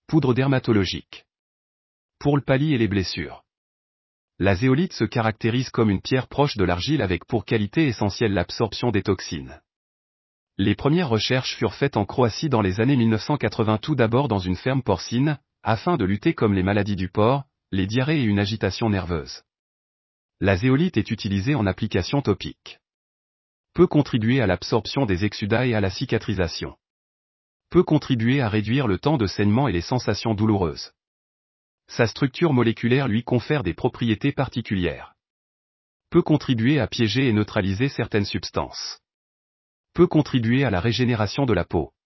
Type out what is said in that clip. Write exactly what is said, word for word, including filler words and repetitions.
Poudre dermatologique. Pour le pali et les blessures. La zéolite se caractérise comme une pierre proche de l'argile avec pour qualité essentielle l'absorption des toxines. Les premières recherches furent faites en Croatie dans les années mille neuf cent quatre-vingts, tout d'abord dans une ferme porcine, afin de lutter contre les maladies du porc, les diarrhées et une agitation nerveuse. La zéolite est utilisée en application topique. Peut contribuer à l'absorption des exsudats et à la cicatrisation. Peut contribuer à réduire le temps de saignement et les sensations douloureuses. Sa structure moléculaire lui confère des propriétés particulières. Peut contribuer à piéger et neutraliser certaines substances. Peut contribuer à la régénération de la peau.